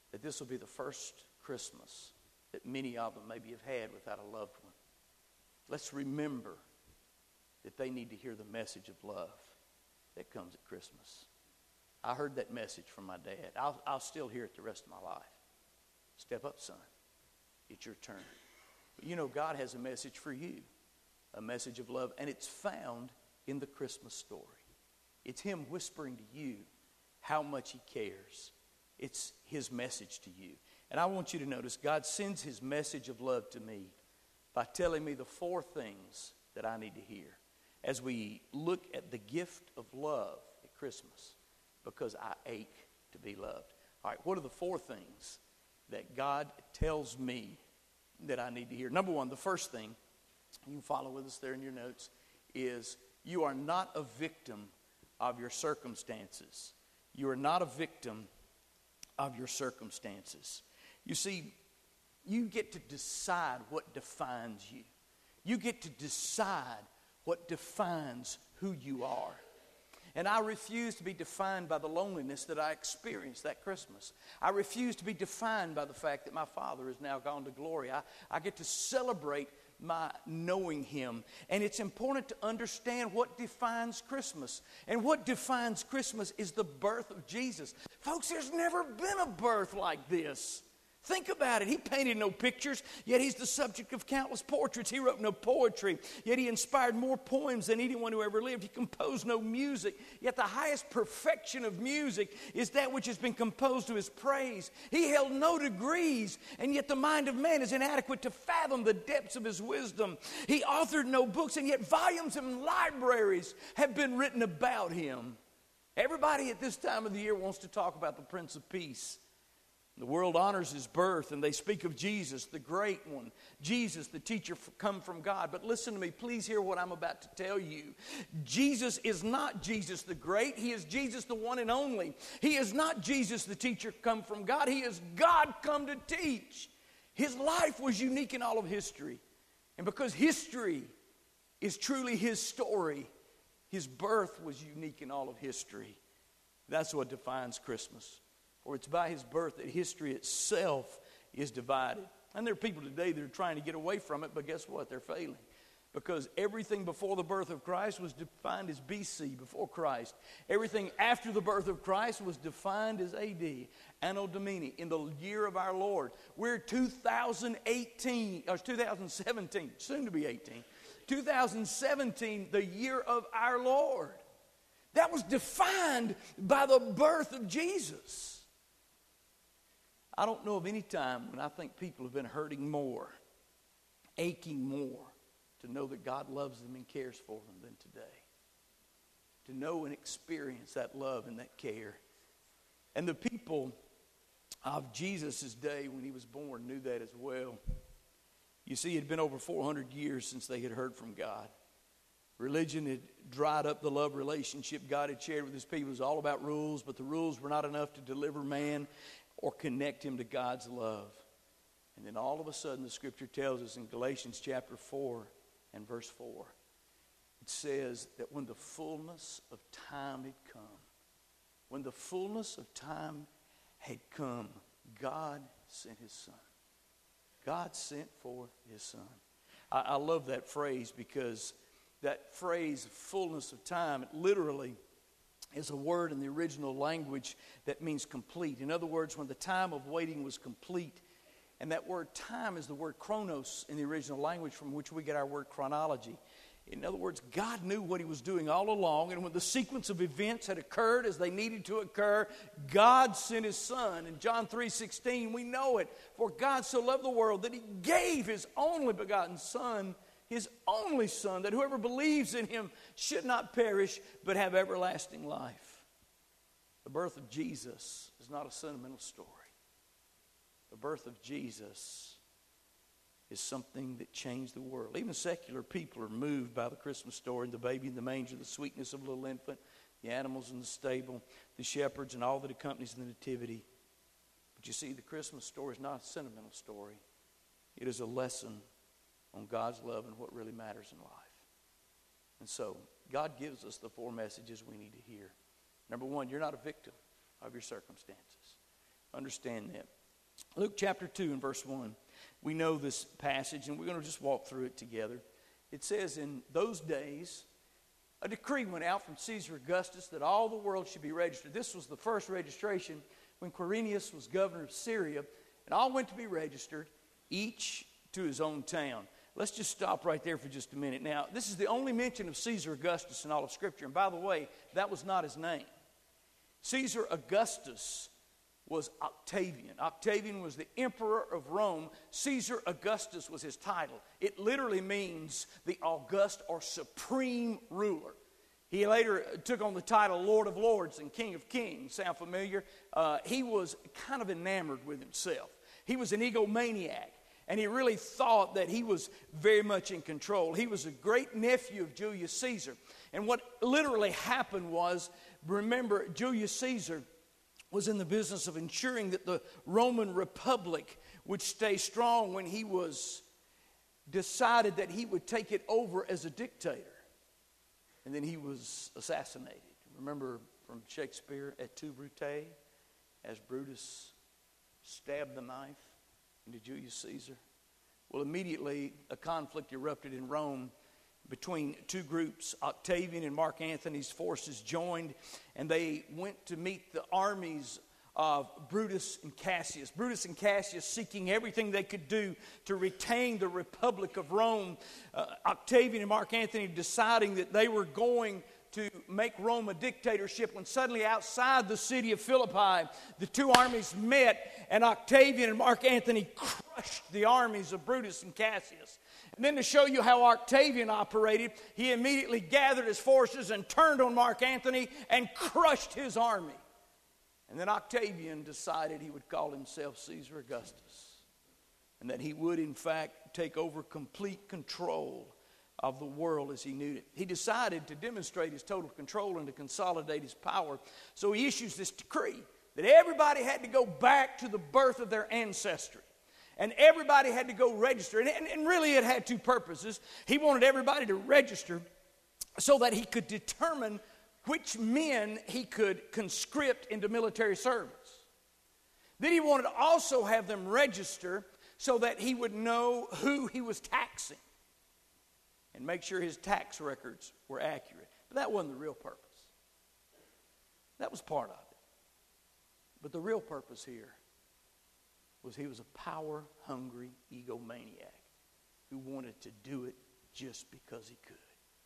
that this will be the first Christmas that many of them maybe have had without a loved one. Let's remember that they need to hear the message of love that comes at Christmas. I heard that message from my dad. I'll still hear it the rest of my life. Step up, son. It's your turn. But you know, God has a message for you, a message of love, and it's found in the Christmas story. It's Him whispering to you how much He cares. It's His message to you. And I want you to notice, God sends His message of love to me by telling me the 4 things that I need to hear as we look at the gift of love at Christmas, because I ache to be loved. All right, what are the 4 things that God tells me that I need to hear? Number 1, the first thing, you can follow with us there in your notes, is you are not a victim of your circumstances. You are not a victim of your circumstances. You see, you get to decide what defines you. You get to decide what defines who you are. And I refuse to be defined by the loneliness that I experienced that Christmas. I refuse to be defined by the fact that my father is now gone to glory. I get to celebrate my knowing Him. And it's important to understand what defines Christmas. And what defines Christmas is the birth of Jesus. Folks, there's never been a birth like this. Think about it. He painted no pictures, yet He's the subject of countless portraits. He wrote no poetry, yet He inspired more poems than anyone who ever lived. He composed no music, yet the highest perfection of music is that which has been composed to His praise. He held no degrees, and yet the mind of man is inadequate to fathom the depths of His wisdom. He authored no books, and yet volumes and libraries have been written about Him. Everybody at this time of the year wants to talk about the Prince of Peace. The world honors His birth, and they speak of Jesus, the great one. Jesus, the teacher come from God. But listen to me, please hear what I'm about to tell you. Jesus is not Jesus the great. He is Jesus the one and only. He is not Jesus, the teacher come from God. He is God come to teach. His life was unique in all of history. And because history is truly His story, His birth was unique in all of history. That's what defines Christmas. For it's by His birth that history itself is divided. And there are people today that are trying to get away from it, but guess what? They're failing. Because everything before the birth of Christ was defined as BC, before Christ. Everything after the birth of Christ was defined as AD, Anno Domini, in the year of our Lord. We're 2017, soon to be 18. 2017, the year of our Lord. That was defined by the birth of Jesus. I don't know of any time when I think people have been hurting more, aching more, to know that God loves them and cares for them than today. To know and experience that love and that care. And the people of Jesus' day when He was born knew that as well. You see, it had been over 400 years since they had heard from God. Religion had dried up the love relationship God had shared with His people. It was all about rules, but the rules were not enough to deliver man or connect him to God's love. And then all of a sudden the Scripture tells us in Galatians chapter 4 and verse 4, it says that when the fullness of time had come, God sent His Son. God sent forth His Son. I love that phrase, because that phrase, fullness of time, it literally is a word in the original language that means complete. In other words, when the time of waiting was complete, and that word time is the word chronos in the original language, from which we get our word chronology. In other words, God knew what He was doing all along, and when the sequence of events had occurred as they needed to occur, God sent His Son. In John 3:16, we know it. For God so loved the world that He gave His only begotten Son, His only Son, that whoever believes in Him should not perish, but have everlasting life. The birth of Jesus is not a sentimental story. The birth of Jesus is something that changed the world. Even secular people are moved by the Christmas story, and the baby in the manger, the sweetness of a little infant, the animals in the stable, the shepherds, and all that accompanies the nativity. But you see, the Christmas story is not a sentimental story. It is a lesson on God's love and what really matters in life. And so, God gives us the 4 messages we need to hear. Number 1, you're not a victim of your circumstances. Understand that. Luke chapter 2 and verse 1. We know this passage, and we're going to just walk through it together. It says, in those days, a decree went out from Caesar Augustus that all the world should be registered. This was the first registration when Quirinius was governor of Syria, and all went to be registered, each to his own town. Let's just stop right there for just a minute. Now, this is the only mention of Caesar Augustus in all of Scripture. And by the way, that was not his name. Caesar Augustus was Octavian. Octavian was the emperor of Rome. Caesar Augustus was his title. It literally means the august or supreme ruler. He later took on the title Lord of Lords and King of Kings. Sound familiar? He was kind of enamored with himself. He was an egomaniac. And he really thought that he was very much in control. He was a great nephew of Julius Caesar. And what literally happened was, remember, Julius Caesar was in the business of ensuring that the Roman Republic would stay strong when he was decided that he would take it over as a dictator. And then he was assassinated. Remember from Shakespeare, Et tu, Brute, as Brutus stabbed the knife into Julius Caesar? Well, immediately a conflict erupted in Rome between two groups. Octavian and Mark Antony's forces joined, and they went to meet the armies of Brutus and Cassius. Brutus and Cassius seeking everything they could do to retain the Republic of Rome. Octavian and Mark Antony deciding that they were going to make Rome a dictatorship, when suddenly outside the city of Philippi, the two armies met, and Octavian and Mark Antony crushed the armies of Brutus and Cassius. And then to show you how Octavian operated, he immediately gathered his forces and turned on Mark Antony and crushed his army. And then Octavian decided he would call himself Caesar Augustus, and that he would in fact take over complete control of the world as he knew it. He decided to demonstrate his total control and to consolidate his power. So he issues this decree that everybody had to go back to the birth of their ancestry. And everybody had to go register. And really it had two purposes. He wanted everybody to register so that he could determine which men he could conscript into military service. Then he wanted to also have them register so that he would know who he was taxing and make sure his tax records were accurate. But that wasn't the real purpose. That was part of it. But the real purpose here was he was a power-hungry egomaniac who wanted to do it just because he could.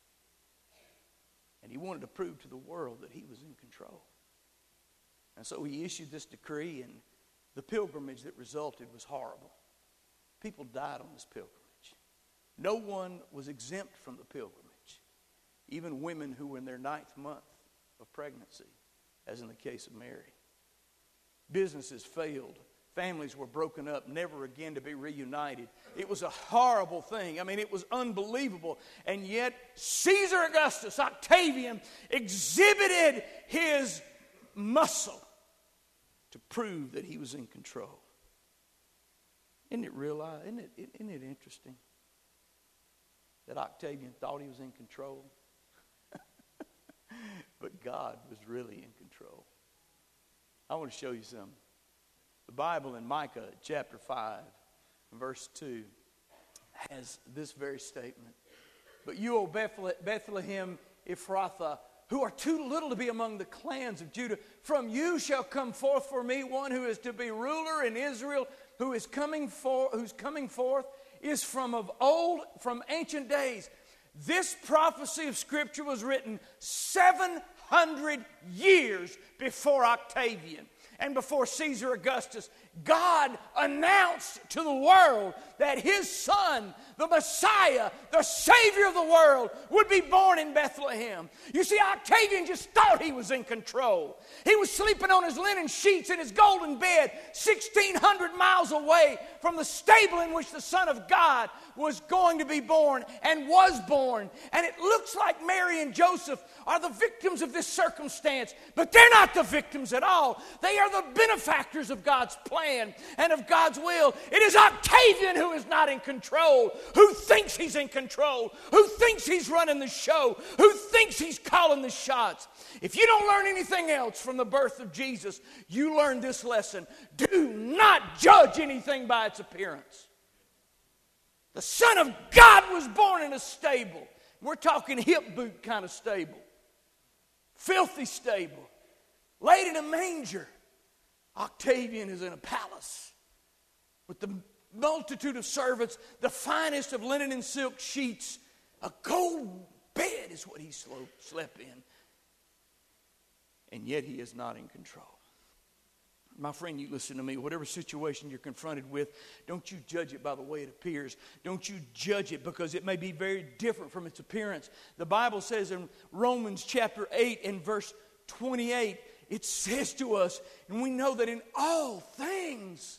And he wanted to prove to the world that he was in control. And so he issued this decree, and the pilgrimage that resulted was horrible. People died on this pilgrimage. No one was exempt from the pilgrimage, even women who were in their 9th month of pregnancy, as in the case of Mary. Businesses failed. Families were broken up, never again to be reunited. It was a horrible thing. I mean, it was unbelievable. And yet, Caesar Augustus, Octavian, exhibited his muscle to prove that he was in control. Isn't it interesting that Octavian thought he was in control? But God was really in control. I want to show you something. The Bible in Micah chapter 5, verse 2, has this very statement. But you, O Bethlehem Ephrathah, who are too little to be among the clans of Judah, from you shall come forth for me one who is to be ruler in Israel, whose coming forth is from of old, from ancient days. This prophecy of Scripture was written 700 years before Octavian and before Caesar Augustus. God announced to the world that his son, the Messiah, the Savior of the world, would be born in Bethlehem. You see, Octavian just thought he was in control. He was sleeping on his linen sheets in his golden bed 1,600 miles away from the stable in which the Son of God was going to be born and was born. And it looks like Mary and Joseph are the victims of this circumstance, but they're not the victims at all. They are the benefactors of God's plan and of God's will. It is Octavian who is not in control, who thinks he's in control, who thinks he's running the show, who thinks he's calling the shots. If you don't learn anything else from the birth of Jesus, you learn this lesson. Do not judge judge anything by its appearance. The Son of God was born in a stable. We're talking hip boot kind of stable. Filthy stable. Laid in a manger. Octavian is in a palace with the multitude of servants, the finest of linen and silk sheets. A gold bed is what he slept in. And yet he is not in control. My friend, you listen to me. Whatever situation you're confronted with, don't you judge it by the way it appears. Don't you judge it because it may be very different from its appearance. The Bible says in Romans chapter 8 and verse 28, it says to us, and we know that in all things,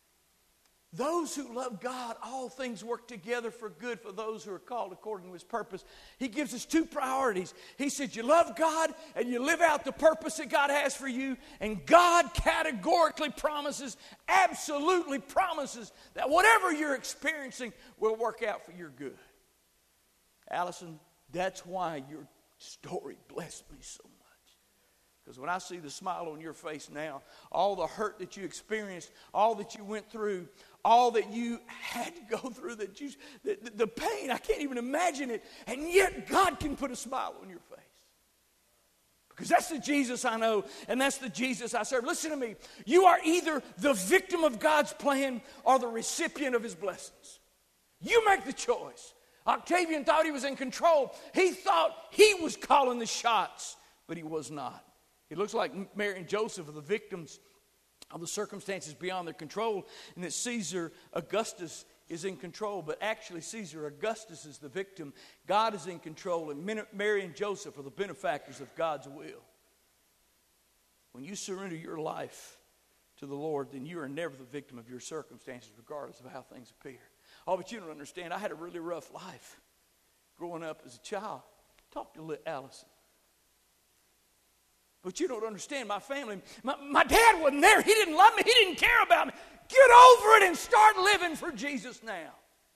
those who love God, all things work together for good for those who are called according to His purpose. He gives us two priorities. He said you love God and you live out the purpose that God has for you. And God categorically promises, absolutely promises, that whatever you're experiencing will work out for your good. Allison, that's why your story blessed me so much. Because when I see the smile on your face now, all the hurt that you experienced, all that you went through, all that you had to go through, the pain, I can't even imagine it. And yet God can put a smile on your face. Because that's the Jesus I know, and that's the Jesus I serve. Listen to me. You are either the victim of God's plan or the recipient of His blessings. You make the choice. Octavian thought he was in control. He thought he was calling the shots, but he was not. It looks like Mary and Joseph are the victims of the circumstances beyond their control, and that Caesar Augustus is in control. But actually, Caesar Augustus is the victim. God is in control, and Mary and Joseph are the benefactors of God's will. When you surrender your life to the Lord, then you are never the victim of your circumstances, regardless of how things appear. Oh, but you don't understand. I had a really rough life growing up as a child. Talk to Allison. But you don't understand, my family, my dad wasn't there. He didn't love me. He didn't care about me. Get over it and start living for Jesus now.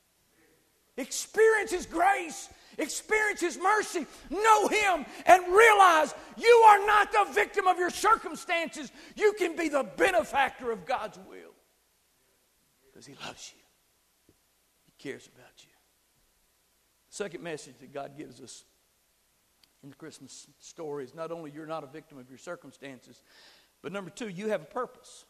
Experience His grace. Experience His mercy. Know Him and realize you are not the victim of your circumstances. You can be the benefactor of God's will. Because He loves you. He cares about you. The second message that God gives us in the Christmas story is not only you're not a victim of your circumstances, but number two, you have a purpose.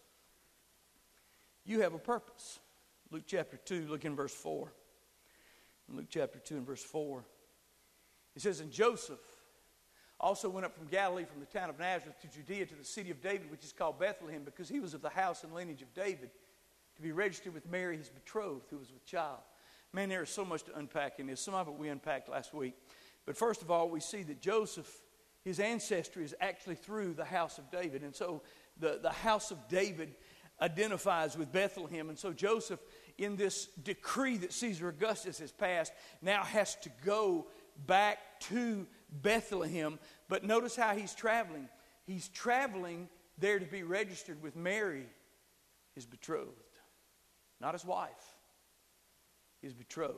You have a purpose. Luke chapter 2, look in verse 4. In Luke chapter 2 and verse 4. It says, and Joseph also went up from Galilee, from the town of Nazareth to Judea, to the city of David, which is called Bethlehem, because he was of the house and lineage of David, to be registered with Mary, his betrothed, who was with child. Man, there is so much to unpack in this. Some of it we unpacked last week. But first of all, we see that Joseph, his ancestry is actually through the house of David. And so the house of David identifies with Bethlehem. And so Joseph, in this decree that Caesar Augustus has passed, now has to go back to Bethlehem. But notice how he's traveling. He's traveling there to be registered with Mary, his betrothed. Not his wife, his betrothed.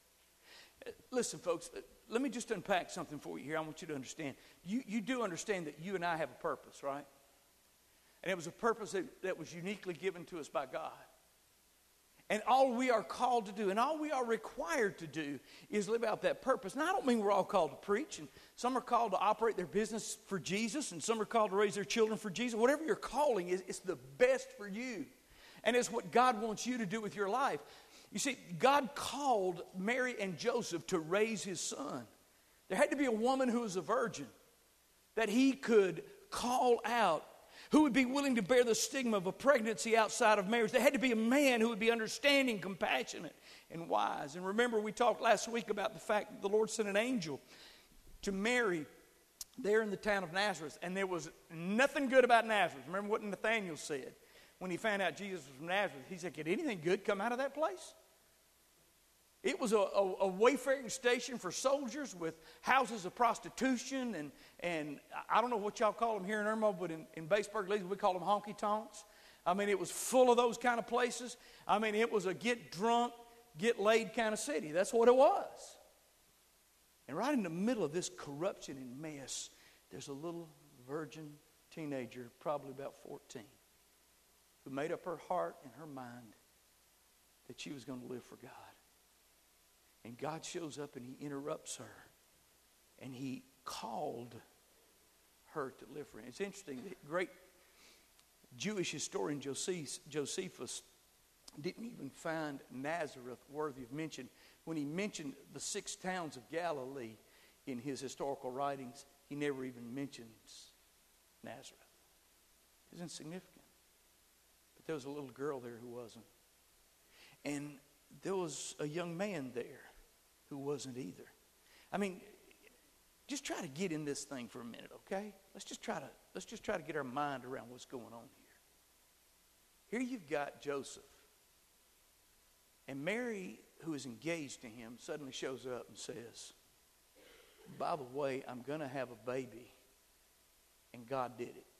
Listen, folks, let me just unpack something for you here. I want you to understand. You do understand that you and I have a purpose, right? And it was a purpose that was uniquely given to us by God. And all we are called to do and all we are required to do is live out that purpose. Now, I don't mean we're all called to preach. And some are called to operate their business for Jesus. And some are called to raise their children for Jesus. Whatever your calling is, it's the best for you. And it's what God wants you to do with your life. You see, God called Mary and Joseph to raise His son. There had to be a woman who was a virgin that He could call out, who would be willing to bear the stigma of a pregnancy outside of marriage. There had to be a man who would be understanding, compassionate, and wise. And remember, we talked last week about the fact that the Lord sent an angel to Mary there in the town of Nazareth. And there was nothing good about Nazareth. Remember what Nathanael said when he found out Jesus was from Nazareth. He said, could anything good come out of that place? It was a wayfaring station for soldiers with houses of prostitution and I don't know what y'all call them here in Irmo, but in Batesburg, we call them honky tonks. I mean, it was full of those kind of places. I mean, it was a get drunk, get laid kind of city. That's what it was. And right in the middle of this corruption and mess, there's a little virgin teenager, probably about 14, who made up her heart and her mind that she was going to live for God. And God shows up and he interrupts her. And he called her to live for him. It's interesting, the great Jewish historian Josephus didn't even find Nazareth worthy of mention. When he mentioned the 6 towns of Galilee in his historical writings, he never even mentions Nazareth. It's insignificant. But there was a little girl there who wasn't. And there was a young man there who wasn't either. I mean, just try to get in this thing for a minute, okay? Let's just try to get our mind around what's going on here. Here you've got Joseph. And Mary, who is engaged to him, suddenly shows up and says, by the way, I'm going to have a baby. And God did it.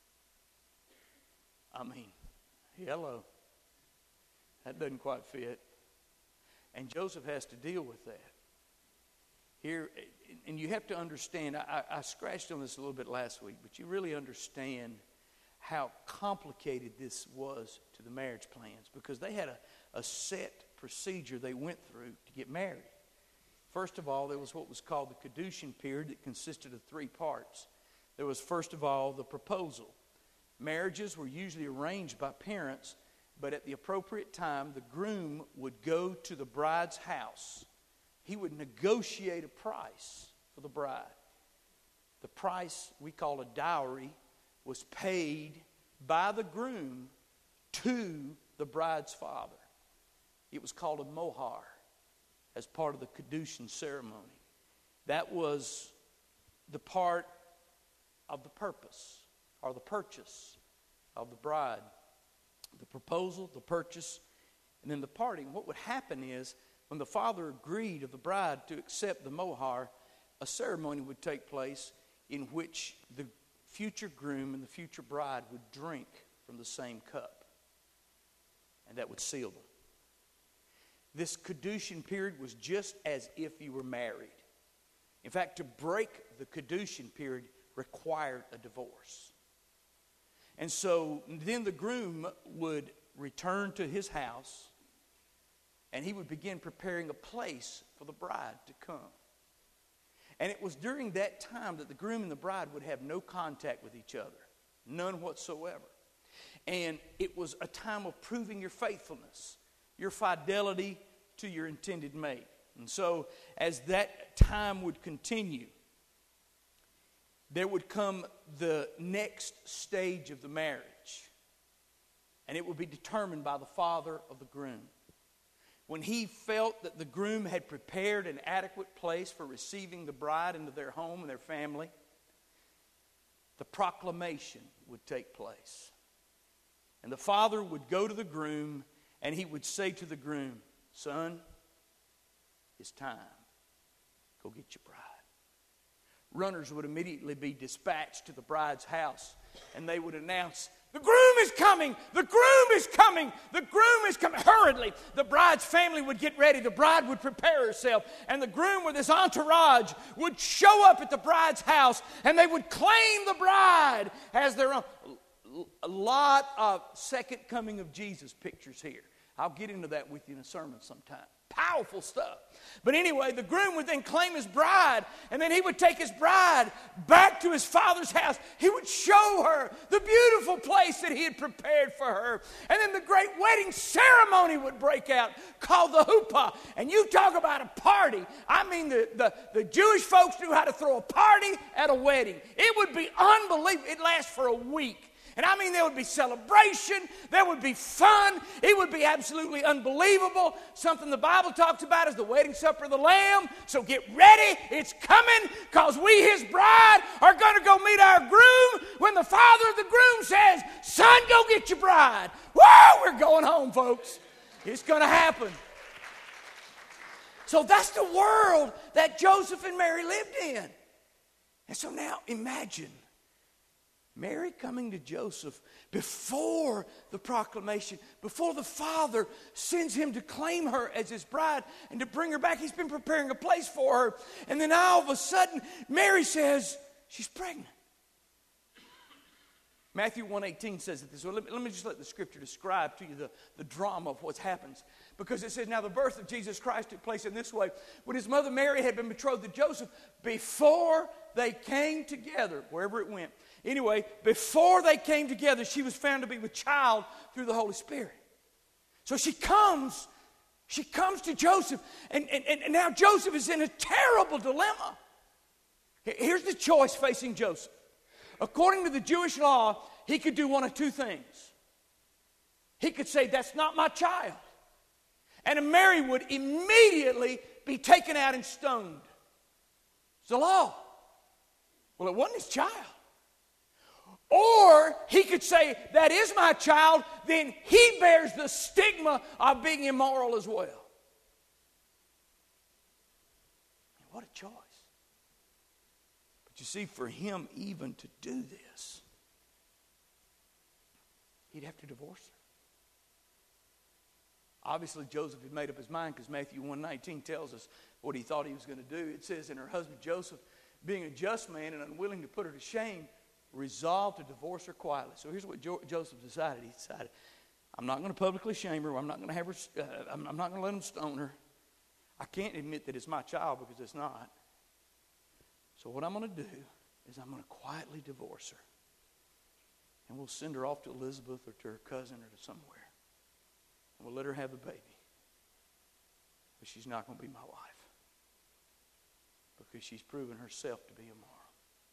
I mean, hello. That doesn't quite fit. And Joseph has to deal with that. Here, and you have to understand, I scratched on this a little bit last week, but you really understand how complicated this was to the marriage plans, because they had a set procedure they went through to get married. First of all, there was what was called the Kedushin period that consisted of 3 parts. There was, first of all, the proposal. Marriages were usually arranged by parents, but at the appropriate time, the groom would go to the bride's house. He would negotiate a price for the bride. The price we call a dowry was paid by the groom to the bride's father. It was called a mohar as part of the Kedushin ceremony. That was the part of the purpose or the purchase of the bride. The proposal, the purchase, and then the parting. What would happen is, when the father agreed of the bride to accept the mohar, a ceremony would take place in which the future groom and the future bride would drink from the same cup. And that would seal them. This Kedushin period was just as if you were married. In fact, to break the Kedushin period required a divorce. And so then the groom would return to his house, and he would begin preparing a place for the bride to come. And it was during that time that the groom and the bride would have no contact with each other. None whatsoever. And it was a time of proving your faithfulness, your fidelity to your intended mate. And so as that time would continue, there would come the next stage of the marriage. And it would be determined by the father of the groom. When he felt that the groom had prepared an adequate place for receiving the bride into their home and their family, the proclamation would take place. And the father would go to the groom and he would say to the groom, "Son, it's time. Go get your bride." Runners would immediately be dispatched to the bride's house, and they would announce, "The groom is coming! The groom is coming! The groom is coming!" Hurriedly, the bride's family would get ready. The bride would prepare herself, and the groom with his entourage would show up at the bride's house, and they would claim the bride as their own. A lot of second coming of Jesus pictures here. I'll get into that with you in a sermon sometime. Powerful stuff. But anyway, the groom would then claim his bride, and then he would take his bride back to his father's house. He would show her the beautiful place that he had prepared for her. And then the great wedding ceremony would break out, called the huppah. And you talk about a party. I mean, the Jewish folks knew how to throw a party at a wedding. It would be unbelievable. It lasts for a week. And I mean, there would be celebration, there would be fun, it would be absolutely unbelievable. Something the Bible talks about is the wedding supper of the Lamb. So get ready, it's coming, because we, his bride, are going to go meet our groom when the father of the groom says, "Son, go get your bride." Whoa, we're going home, folks. It's going to happen. So that's the world that Joseph and Mary lived in. And so now imagine Mary coming to Joseph before the proclamation, before the father sends him to claim her as his bride and to bring her back. He's been preparing a place for her. And then all of a sudden, Mary says she's pregnant. Matthew 1:18 says it this way. Let me just let the scripture describe to you the drama of what happens. Because it says, now the birth of Jesus Christ took place in this way. When his mother Mary had been betrothed to Joseph, before they came together, wherever it went. Anyway, before they came together, she was found to be with child through the Holy Spirit. So she comes to Joseph, and now Joseph is in a terrible dilemma. Here's the choice facing Joseph. According to the Jewish law, he could do one of two things. He could say, that's not my child. And Mary would immediately be taken out and stoned. It's the law. Well, it wasn't his child. Or he could say, that is my child, then he bears the stigma of being immoral as well. What a choice. But you see, for him even to do this, he'd have to divorce her. Obviously, Joseph had made up his mind because Matthew 1:19 tells us what he thought he was going to do. It says, and her husband Joseph, being a just man and unwilling to put her to shame, resolved to divorce her quietly. So here's what Joseph decided. He decided, I'm not going to publicly shame her. I'm not going to have her. I'm not going to let him stone her. I can't admit that it's my child because it's not. So what I'm going to do is I'm going to quietly divorce her. And we'll send her off to Elizabeth or to her cousin or to somewhere. And we'll let her have the baby. But she's not going to be my wife. Because she's proven herself to be immoral.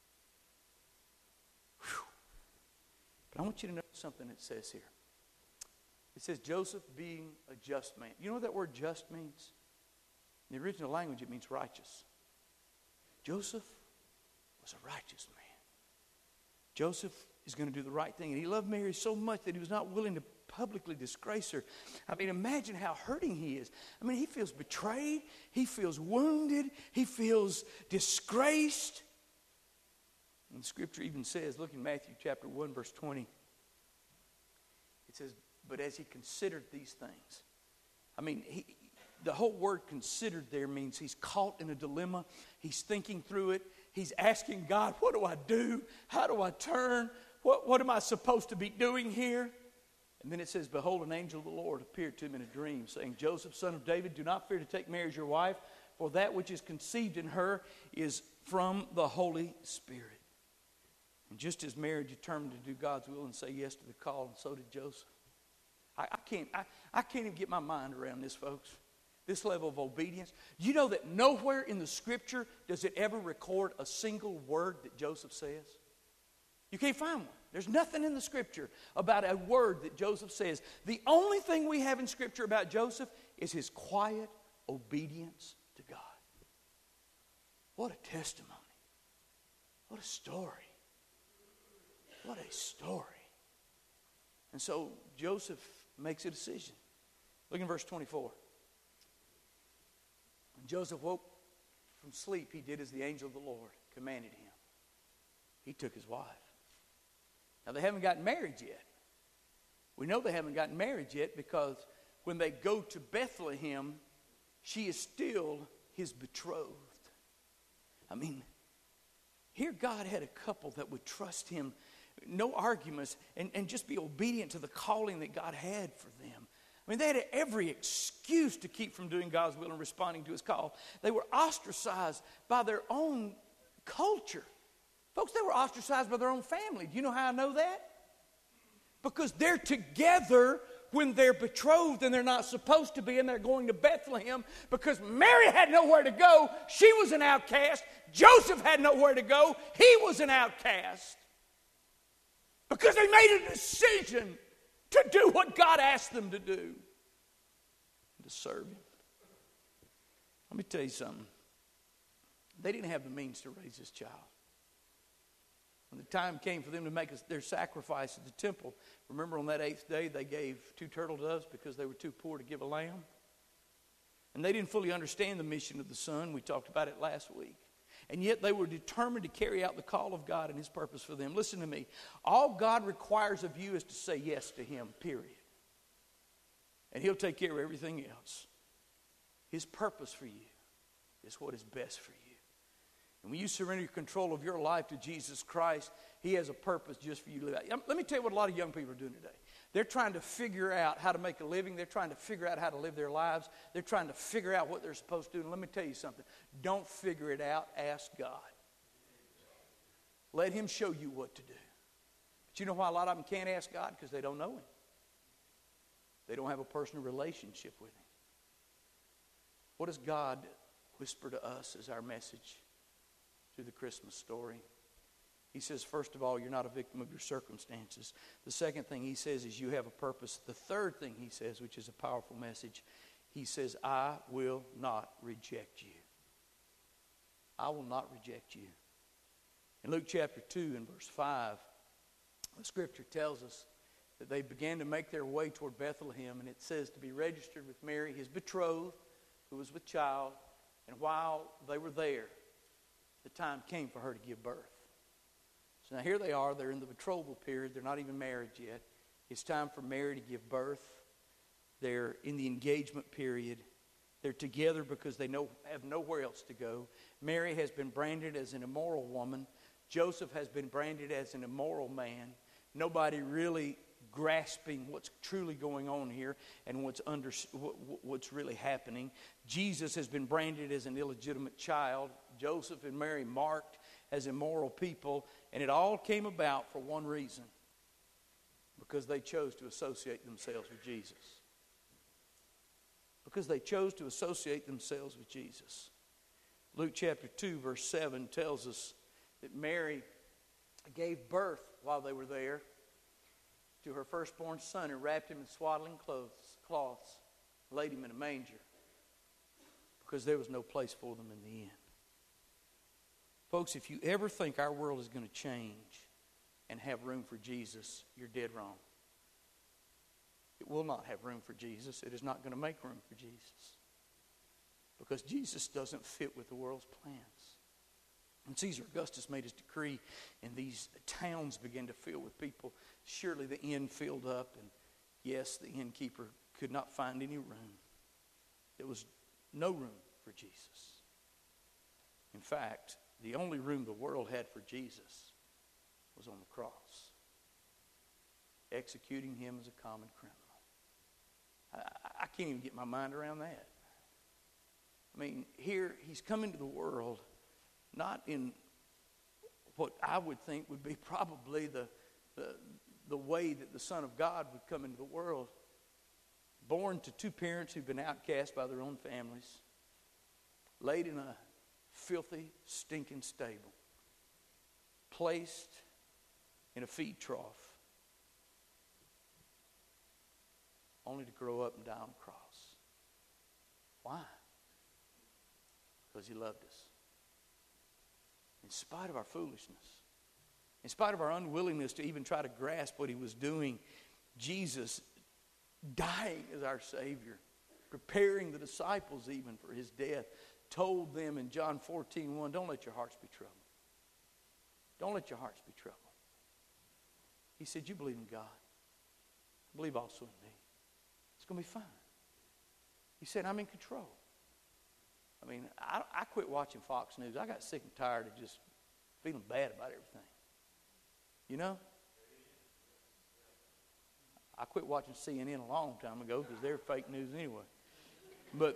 Whew. But I want you to know something it says here. It says Joseph being a just man. You know what that word just means? In the original language it means righteous. Joseph was a righteous man. Joseph is going to do the right thing. And he loved Mary so much that he was not willing to publicly disgrace her. I mean, imagine how hurting he is. I mean, he feels betrayed. He feels wounded. He feels disgraced. And the scripture even says, look in Matthew chapter 1, verse 20. It says, but as he considered these things. I mean, the whole word considered there means he's caught in a dilemma. He's thinking through it. He's asking God, what do I do? How do I turn? What am I supposed to be doing here? And then it says, behold, an angel of the Lord appeared to him in a dream, saying, Joseph, son of David, do not fear to take Mary as your wife, for that which is conceived in her is from the Holy Spirit. And just as Mary determined to do God's will and say yes to the call, and so did Joseph. I can't even get my mind around this, folks. This level of obedience. You know that nowhere in the Scripture does it ever record a single word that Joseph says? You can't find one. There's nothing in the Scripture about a word that Joseph says. The only thing we have in Scripture about Joseph is his quiet obedience to God. What a testimony. What a story. What a story. And so Joseph makes a decision. Look in verse 24. When Joseph woke from sleep, he did as the angel of the Lord commanded him. He took his wife. Now, they haven't gotten married yet. We know they haven't gotten married yet because when they go to Bethlehem, she is still his betrothed. I mean, here God had a couple that would trust him, no arguments, and just be obedient to the calling that God had for them. I mean, they had every excuse to keep from doing God's will and responding to his call. They were ostracized by their own culture. Folks, they were ostracized by their own family. Do you know how I know that? Because they're together when they're betrothed and they're not supposed to be, and they're going to Bethlehem because Mary had nowhere to go. She was an outcast. Joseph had nowhere to go. He was an outcast. Because they made a decision to do what God asked them to do, and to serve him. Let me tell you something. They didn't have the means to raise this child. When the time came for them to make their sacrifice at the temple, remember on that 8th day they gave 2 turtle doves because they were too poor to give a lamb? And they didn't fully understand the mission of the Son. We talked about it last week. And yet they were determined to carry out the call of God and his purpose for them. Listen to me. All God requires of you is to say yes to him, period. And he'll take care of everything else. His purpose for you is what is best for you. And when you surrender control of your life to Jesus Christ, He has a purpose just for you to live out. Let me tell you what a lot of young people are doing today. They're trying to figure out how to make a living. They're trying to figure out how to live their lives. They're trying to figure out what they're supposed to do. And let me tell you something. Don't figure it out. Ask God. Let Him show you what to do. But you know why a lot of them can't ask God? Because they don't know Him. They don't have a personal relationship with Him. What does God whisper to us as our message through the Christmas story? He says, first of all, you're not a victim of your circumstances. The second thing He says is you have a purpose. The third thing He says, which is a powerful message, He says, I will not reject you. I will not reject you. In Luke chapter 2 and verse 5, the scripture tells us that they began to make their way toward Bethlehem, and it says to be registered with Mary, His betrothed, who was with child. And while they were there, the time came for her to give birth. So now here they are. They're in the betrothal period. They're not even married yet. It's time for Mary to give birth. They're in the engagement period. They're together because they have nowhere else to go. Mary has been branded as an immoral woman. Joseph has been branded as an immoral man. Nobody really grasping what's truly going on here and what's really happening. Jesus has been branded as an illegitimate child. Joseph and Mary marked as immoral people. And it all came about for one reason. Because they chose to associate themselves with Jesus. Because they chose to associate themselves with Jesus. Luke chapter 2 verse 7 tells us that Mary gave birth while they were there to her firstborn son and wrapped him in swaddling cloths, laid him in a manger because there was no place for them in the end. Folks, if you ever think our world is going to change and have room for Jesus, you're dead wrong. It will not have room for Jesus. It is not going to make room for Jesus because Jesus doesn't fit with the world's plans. When Caesar Augustus made his decree and these towns began to fill with people, surely the inn filled up, and yes, the innkeeper could not find any room. There was no room for Jesus. In fact, the only room the world had for Jesus was on the cross, executing Him as a common criminal. I can't even get my mind around that. I mean, here He's come into the world not in what I would think would be probably the way that the Son of God would come into the world. Born to two parents who've been outcast by their own families. Laid in a filthy, stinking stable. Placed in a feed trough. Only to grow up and die on a cross. Why? Because He loved us. In spite of our foolishness, in spite of our unwillingness to even try to grasp what He was doing, Jesus dying as our Savior, preparing the disciples even for His death, told them in John 14:1, don't let your hearts be troubled. Don't let your hearts be troubled. He said, you believe in God. Believe also in me. It's going to be fine. He said, I'm in control. I mean, I quit watching Fox News. I got sick and tired of just feeling bad about everything. You know? I quit watching CNN a long time ago because they're fake news anyway. But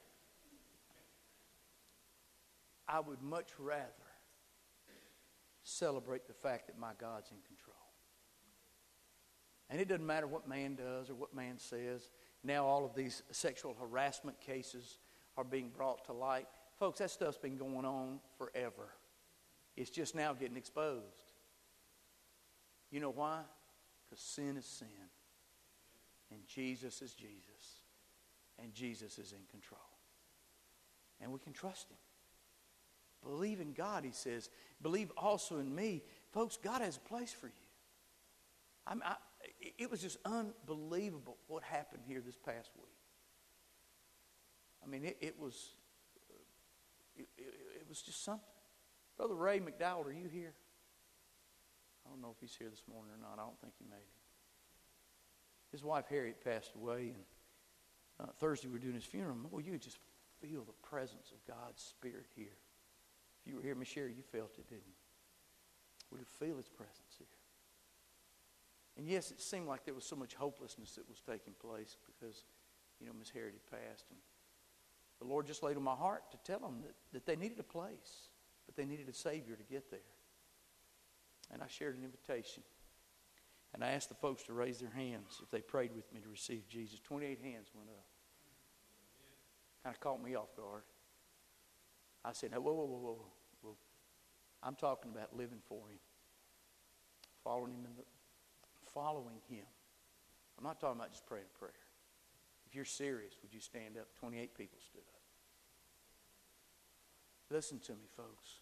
I would much rather celebrate the fact that my God's in control. And it doesn't matter what man does or what man says. Now all of these sexual harassment cases are being brought to light. Folks, that stuff's been going on forever. It's just now getting exposed. You know why? Because sin is sin. And Jesus is Jesus. And Jesus is in control. And we can trust Him. Believe in God, He says. Believe also in me. Folks, God has a place for you. It was just unbelievable what happened here this past week. I mean, it was just something. Brother Ray McDowell, are you here? I don't know if he's here this morning or not. I don't think he made it. His wife Harriet passed away, and Thursday we were doing his funeral. Oh, you just feel the presence of God's Spirit here. If you were here, Miss Sherry, you felt it, didn't you? We could feel His presence here. And yes, it seemed like there was so much hopelessness that was taking place because, Miss Harriet had passed. And the Lord just laid on my heart to tell them that they needed a place, but they needed a Savior to get there. And I shared an invitation. And I asked the folks to raise their hands if they prayed with me to receive Jesus. 28 hands went up. Kind of caught me off guard. I said, "No, whoa. I'm talking about living for Him. Following Him. I'm not talking about just praying a prayer. If you're serious, would you stand up?" 28 people stood up. Listen to me, folks.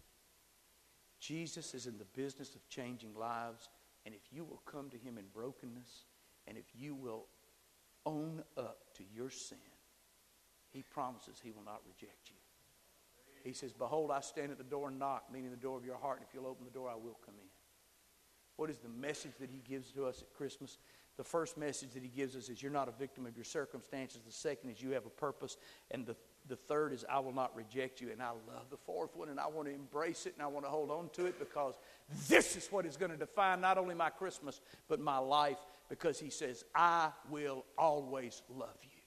Jesus is in the business of changing lives, and if you will come to Him in brokenness, and if you will own up to your sin, He promises He will not reject you. He says, "Behold, I stand at the door and knock," meaning the door of your heart, and if you'll open the door, I will come in. What is the message that He gives to us at Christmas? The first message that He gives us is you're not a victim of your circumstances. The second is you have a purpose. And the third is I will not reject you. And I love the fourth one, and I want to embrace it, and I want to hold on to it, because this is what is going to define not only my Christmas, but my life. Because He says, I will always love you.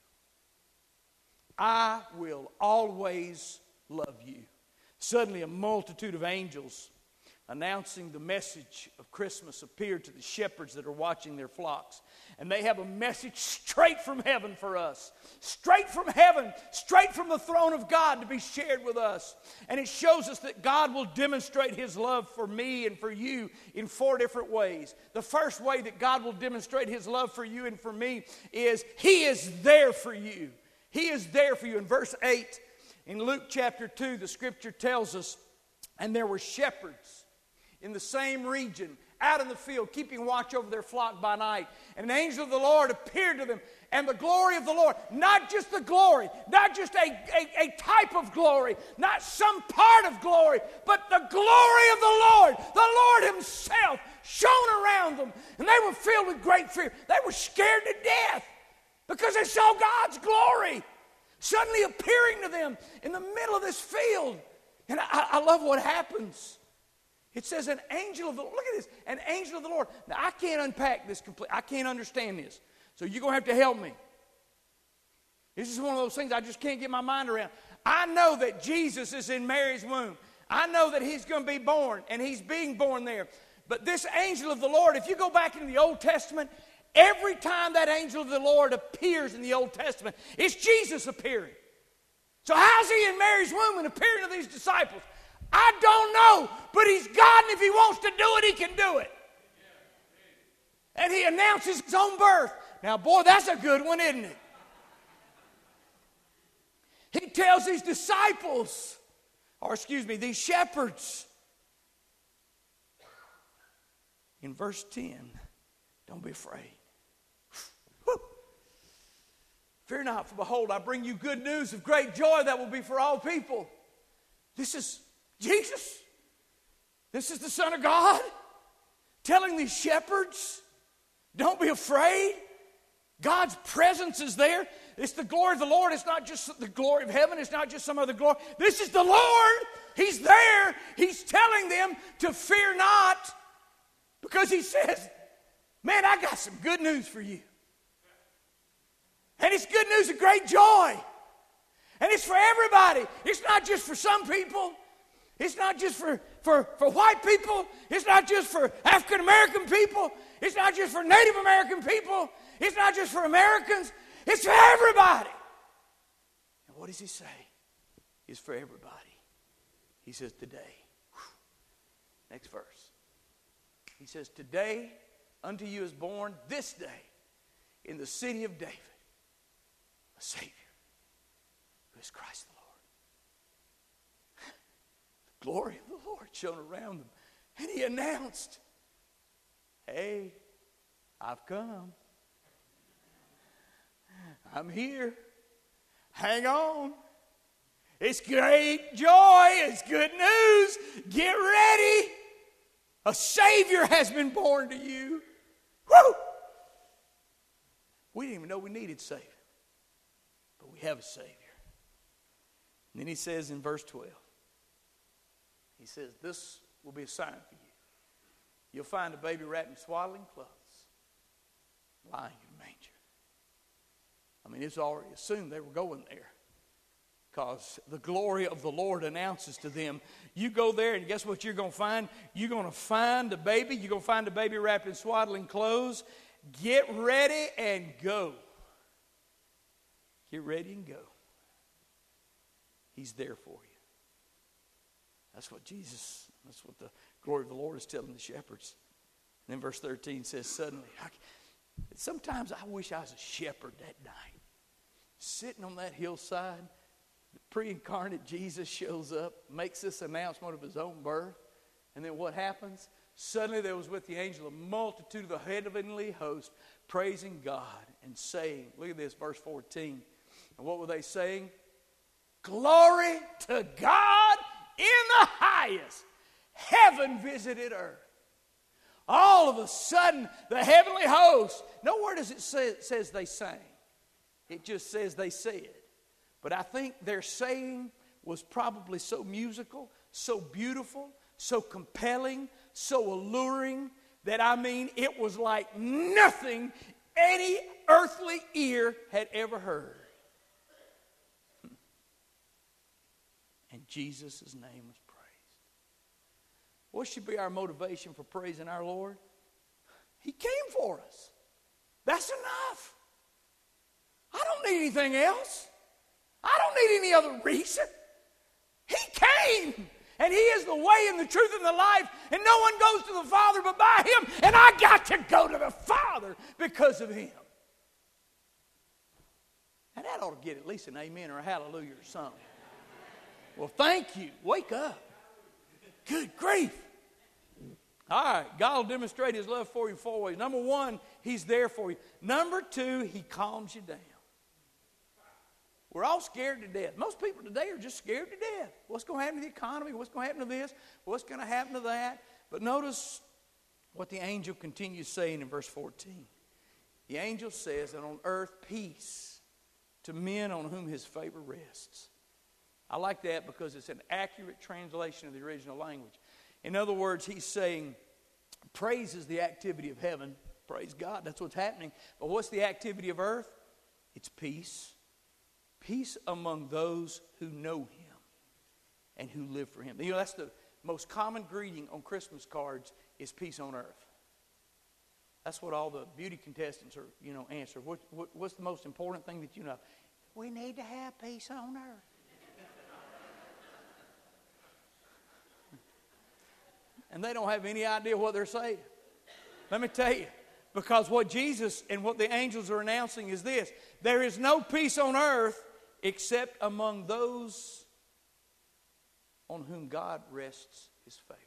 I will always love you. Suddenly a multitude of angels announcing the message of Christmas appeared to the shepherds that are watching their flocks. And they have a message straight from heaven for us. Straight from heaven, straight from the throne of God to be shared with us. And it shows us that God will demonstrate His love for me and for you in 4 different ways. The first way that God will demonstrate His love for you and for me is He is there for you. He is there for you. In verse 8, in Luke chapter 2, the scripture tells us, and there were shepherds in the same region, out in the field, keeping watch over their flock by night. And an angel of the Lord appeared to them, and the glory of the Lord, not just the glory, not just a type of glory, not some part of glory, but the glory of the Lord Himself shone around them. And they were filled with great fear. They were scared to death because they saw God's glory suddenly appearing to them in the middle of this field. And I love what happens. It says an angel of the Lord. Look at this. An angel of the Lord. Now, I can't unpack this completely. I can't understand this. So you're going to have to help me. This is one of those things I just can't get my mind around. I know that Jesus is in Mary's womb. I know that He's going to be born, and He's being born there. But this angel of the Lord, if you go back into the Old Testament, every time that angel of the Lord appears in the Old Testament, it's Jesus appearing. So how's He in Mary's womb and appearing to these disciples? I don't know, but He's God, and if He wants to do it, He can do it. And He announces His own birth. Now, boy, that's a good one, isn't it? He tells these disciples, these shepherds, in verse 10, don't be afraid. Whew. Fear not, for behold, I bring you good news of great joy that will be for all people. This is Jesus. This is the Son of God telling these shepherds, don't be afraid. God's presence is there. It's the glory of the Lord. It's not just the glory of heaven. It's not just some other glory. This is the Lord. He's there. He's telling them to fear not, because He says, man, I got some good news for you. And it's good news of great joy. And it's for everybody. It's not just for some people. It's not just for white people. It's not just for African American people. It's not just for Native American people. It's not just for Americans. It's for everybody. And what does He say? It's for everybody. He says today. Whew. Next verse. He says, today unto you is born this day in the city of David a Savior, who is Christ the Lord. The glory of the Lord shone around them. And He announced, hey, I've come. I'm here. Hang on. It's great joy. It's good news. Get ready. A Savior has been born to you. Woo! We didn't even know we needed saving. But we have a Savior. And then He says in verse 12, He says, this will be a sign for you. You'll find a baby wrapped in swaddling clothes, lying in a manger. I mean, it's already assumed they were going there, because the glory of the Lord announces to them, you go there and guess what you're going to find? You're going to find a baby. You're going to find a baby wrapped in swaddling clothes. Get ready and go. Get ready and go. He's there for you. That's what the glory of the Lord is telling the shepherds. And then verse 13 says, suddenly, sometimes I wish I was a shepherd that night. Sitting on that hillside, the pre-incarnate Jesus shows up, makes this announcement of his own birth. And then what happens? Suddenly there was with the angel a multitude of the heavenly host praising God and saying, look at this, verse 14. And what were they saying? Glory to God in the highest. Heaven visited earth. All of a sudden, the heavenly host, nowhere does it say it says they sang. It just says they said. But I think their saying was probably so musical, so beautiful, so compelling, so alluring, that I mean, it was like nothing any earthly ear had ever heard. And Jesus' name was praised. What should be our motivation for praising our Lord? He came for us. That's enough. I don't need anything else. I don't need any other reason. He came. And He is the way and the truth and the life. And no one goes to the Father but by Him. And I got to go to the Father because of Him. And that ought to get at least an amen or a hallelujah or something. Well, thank you. Wake up. Good grief. All right. God will demonstrate His love for you in 4 ways. Number 1, He's there for you. Number 2, He calms you down. We're all scared to death. Most people today are just scared to death. What's going to happen to the economy? What's going to happen to this? What's going to happen to that? But notice what the angel continues saying in verse 14. The angel says that on earth peace to men on whom His favor rests. I like that because it's an accurate translation of the original language. In other words, he's saying praise is the activity of heaven. Praise God, that's what's happening. But what's the activity of earth? It's peace. Peace among those who know Him and who live for Him. You know, that's the most common greeting on Christmas cards is peace on earth. That's what all the beauty contestants are, answer. What's the most important thing that you know? We need to have peace on earth. And they don't have any idea what they're saying. Let me tell you. Because what Jesus and what the angels are announcing is this. There is no peace on earth except among those on whom God rests His favor.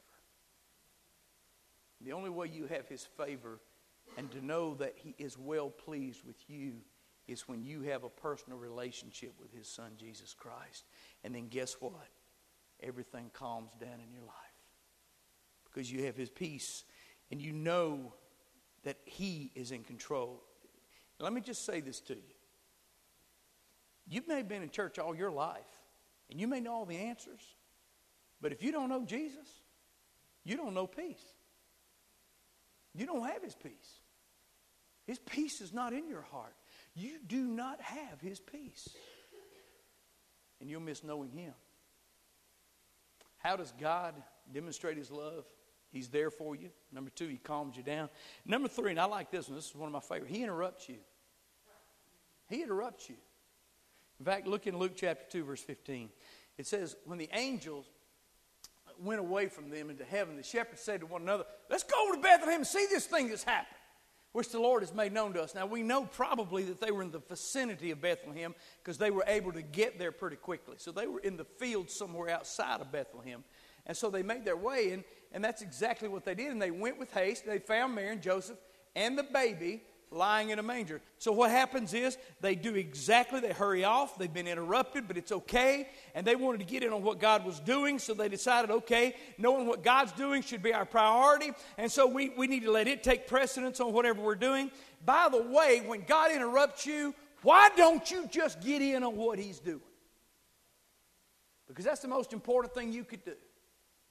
The only way you have His favor and to know that He is well pleased with you is when you have a personal relationship with His Son, Jesus Christ. And then guess what? Everything calms down in your life. Because you have His peace and you know that He is in control. Let me just say this to you. You may have been in church all your life, and you may know all the answers, but if you don't know Jesus, you don't know peace. You don't have His peace. His peace is not in your heart. You do not have His peace. And you'll miss knowing Him. How does God demonstrate His love? He's there for you. Number 2, He calms you down. Number 3, and I like this one. This is one of my favorites. He interrupts you. He interrupts you. In fact, look in Luke chapter 2, verse 15. It says, when the angels went away from them into heaven, the shepherds said to one another, let's go over to Bethlehem and see this thing that's happened, which the Lord has made known to us. Now, we know probably that they were in the vicinity of Bethlehem because they were able to get there pretty quickly. So they were in the field somewhere outside of Bethlehem. And so they made their way, and that's exactly what they did. And they went with haste. They found Mary and Joseph and the baby lying in a manger. So what happens is they hurry off. They've been interrupted, but it's okay. And they wanted to get in on what God was doing, so they decided, okay, knowing what God's doing should be our priority. And so we need to let it take precedence on whatever we're doing. By the way, when God interrupts you, why don't you just get in on what He's doing? Because that's the most important thing you could do.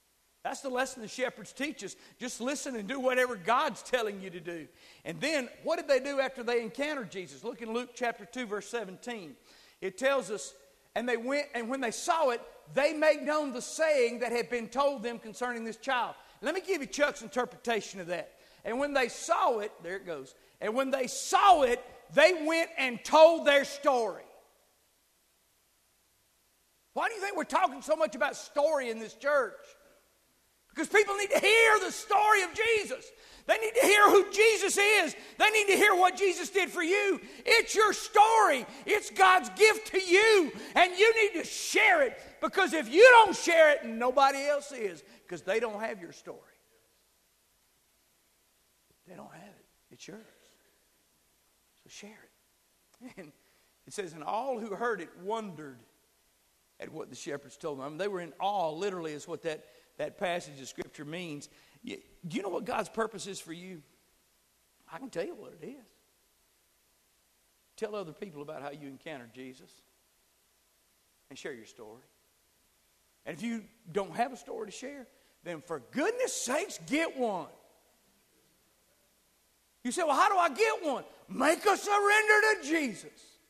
That's the lesson the shepherds teach us. Just listen and do whatever God's telling you to do. And then, what did they do after they encountered Jesus? Look in Luke chapter 2, verse 17. It tells us, and they went, and when they saw it, they made known the saying that had been told them concerning this child. Let me give you Chuck's interpretation of that. And when they saw it, there it goes. And when they saw it, they went and told their story. Why do you think we're talking so much about story in this church? Because people need to hear the story of Jesus. They need to hear who Jesus is. They need to hear what Jesus did for you. It's your story. It's God's gift to you. And you need to share it. Because if you don't share it, nobody else is. Because they don't have your story. They don't have it. It's yours. So share it. And it says, and all who heard it wondered at what the shepherds told them. I mean, they were in awe, literally, is what that passage of Scripture means. Do you know what God's purpose is for you? I can tell you what it is. Tell other people about how you encountered Jesus and share your story. And if you don't have a story to share, then for goodness sakes, get one. You say, well, how do I get one? Make a surrender to Jesus.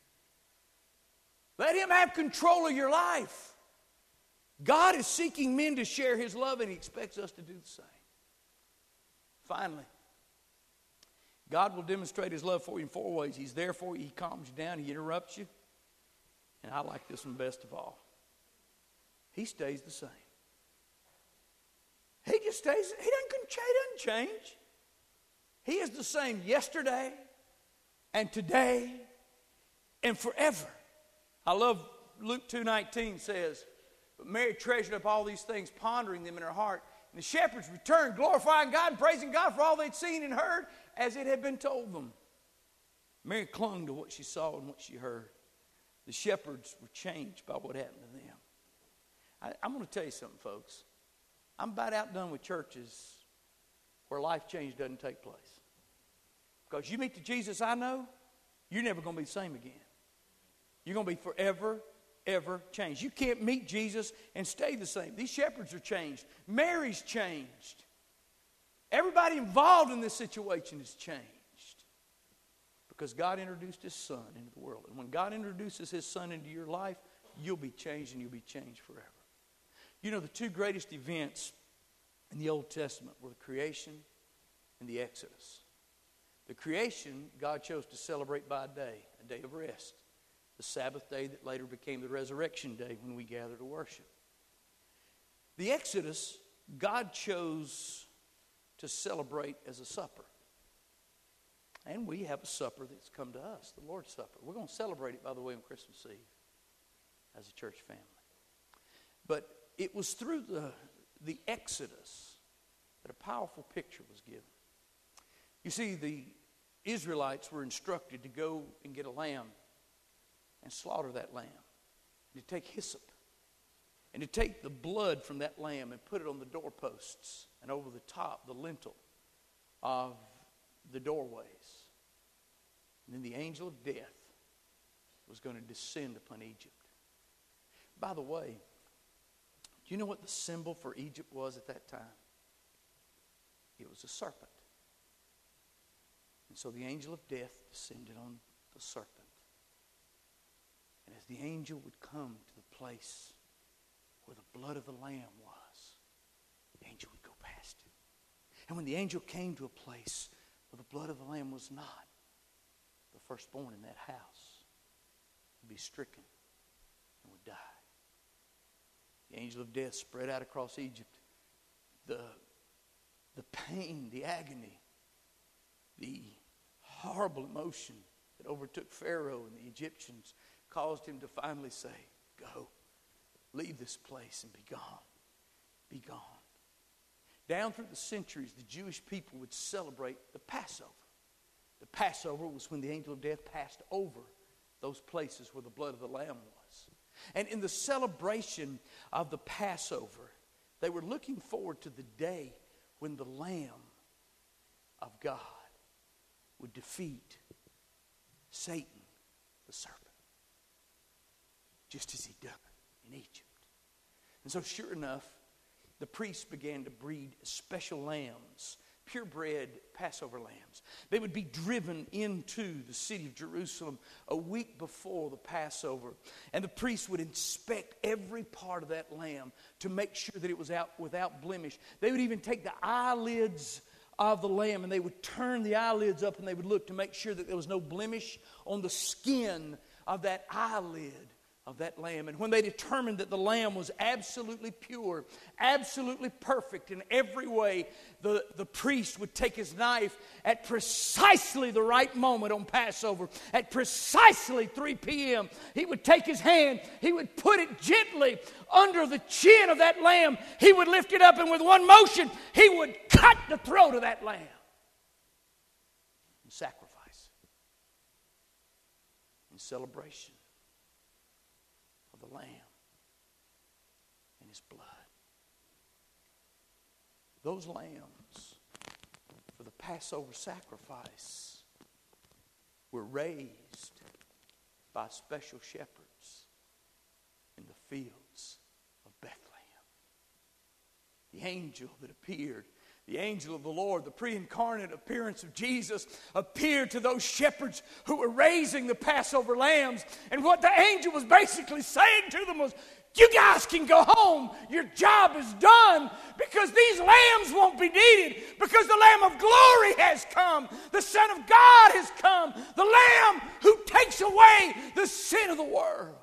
Let Him have control of your life. God is seeking men to share His love, and He expects us to do the same. Finally, God will demonstrate His love for you in 4 ways. He's there for you. He calms you down. He interrupts you. And I like this one best of all. He stays the same. He just stays. He doesn't change. He is the same yesterday and today and forever. I love Luke 2:19 says, but Mary treasured up all these things, pondering them in her heart. And the shepherds returned, glorifying God and praising God for all they'd seen and heard as it had been told them. Mary clung to what she saw and what she heard. The shepherds were changed by what happened to them. I'm going to tell you something, folks. I'm about outdone with churches where life change doesn't take place. Because you meet the Jesus I know, you're never going to be the same again. You're going to be forever, ever changed. You can't meet Jesus and stay the same. These shepherds are changed. Mary's changed. Everybody involved in this situation is changed. Because God introduced His Son into the world. And when God introduces His Son into your life, you'll be changed and you'll be changed forever. You know, the two greatest events in the Old Testament were the creation and the Exodus. The creation, God chose to celebrate by a day of rest. The Sabbath day that later became the resurrection day when we gather to worship. The Exodus, God chose to celebrate as a supper. And we have a supper that's come to us, the Lord's Supper. We're going to celebrate it, by the way, on Christmas Eve as a church family. But it was through the Exodus that a powerful picture was given. You see, the Israelites were instructed to go and get a lamb and slaughter that lamb, and to take hyssop, and to take the blood from that lamb and put it on the doorposts and over the top, the lintel of the doorways. And then the angel of death was going to descend upon Egypt. By the way, do you know what the symbol for Egypt was at that time? It was a serpent. And so the angel of death descended on the serpent. And as the angel would come to the place where the blood of the lamb was, the angel would go past it. And when the angel came to a place where the blood of the lamb was not, the firstborn in that house would be stricken and would die. The angel of death spread out across Egypt. The pain, the agony, the horrible emotion that overtook Pharaoh and the Egyptians caused him to finally say, go, leave this place and be gone. Be gone. Down through the centuries, the Jewish people would celebrate the Passover. The Passover was when the angel of death passed over those places where the blood of the lamb was. And in the celebration of the Passover, they were looking forward to the day when the Lamb of God would defeat Satan, the serpent, just as he'd done in Egypt. And so sure enough, the priests began to breed special lambs, purebred Passover lambs. They would be driven into the city of Jerusalem a week before the Passover. And the priests would inspect every part of that lamb to make sure that it was out without blemish. They would even take the eyelids of the lamb and they would turn the eyelids up and they would look to make sure that there was no blemish on the skin of that eyelid of that lamb. And when they determined that the lamb was absolutely pure, absolutely perfect in every way, the priest would take his knife at precisely the right moment on Passover, at precisely 3 p.m. He would take his hand, he would put it gently under the chin of that lamb. He would lift it up, and with one motion, he would cut the throat of that lamb and sacrifice in celebration of the Lamb and His blood. Those lambs for the Passover sacrifice were raised by special shepherds in the fields of Bethlehem. The angel that appeared, the angel of the Lord, the pre-incarnate appearance of Jesus, appeared to those shepherds who were raising the Passover lambs. And what the angel was basically saying to them was, you guys can go home. Your job is done because these lambs won't be needed because the Lamb of glory has come. The Son of God has come. The Lamb who takes away the sin of the world.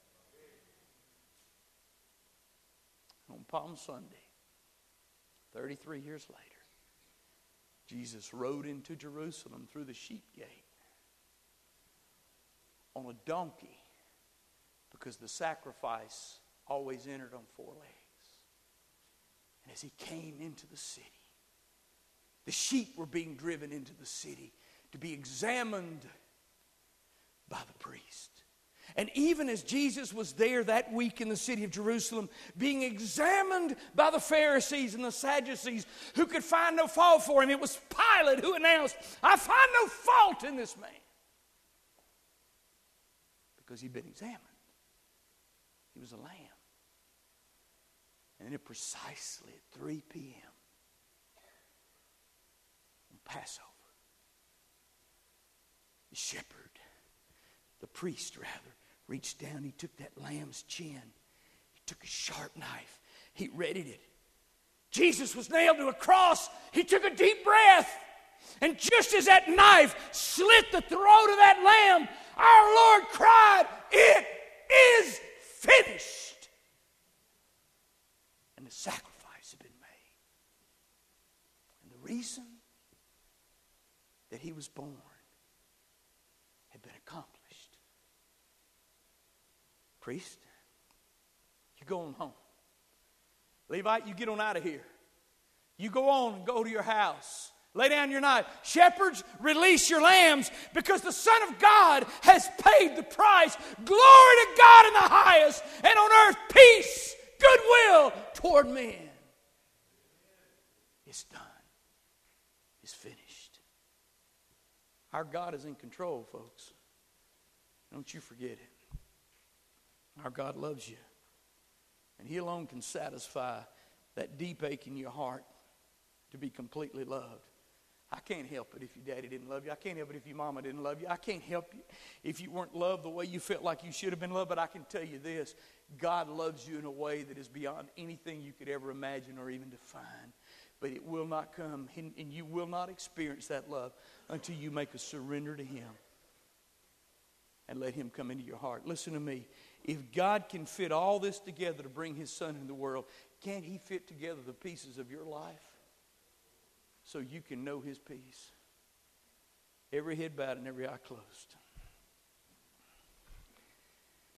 On Palm Sunday, 33 years later, Jesus rode into Jerusalem through the sheep gate on a donkey because the sacrifice always entered on 4 legs. And as he came into the city, the sheep were being driven into the city to be examined by the priest. And even as Jesus was there that week in the city of Jerusalem, being examined by the Pharisees and the Sadducees who could find no fault for him, it was Pilate who announced, I find no fault in this man. Because he'd been examined. He was a lamb. And then precisely at 3 p.m. on Passover, the priest reached down, he took that lamb's chin, he took a sharp knife, he readied it. Jesus was nailed to a cross, he took a deep breath, and just as that knife slit the throat of that lamb, our Lord cried, it is finished. And the sacrifice had been made. And the reason that he was born had been accomplished. Priest, you go on home. Levite, you get on out of here. You go on and go to your house. Lay down your knife. Shepherds, release your lambs because the Son of God has paid the price. Glory to God in the highest, and on earth peace, goodwill toward men. It's done. It's finished. Our God is in control, folks. Don't you forget it. Our God loves you. And He alone can satisfy that deep ache in your heart to be completely loved. I can't help it if your daddy didn't love you. I can't help it if your mama didn't love you. I can't help you if you weren't loved the way you felt like you should have been loved. But I can tell you this, God loves you in a way that is beyond anything you could ever imagine or even define. But it will not come, and you will not experience that love until you make a surrender to Him and let Him come into your heart. Listen to me. If God can fit all this together to bring His Son into the world, can't He fit together the pieces of your life so you can know His peace? Every head bowed and every eye closed.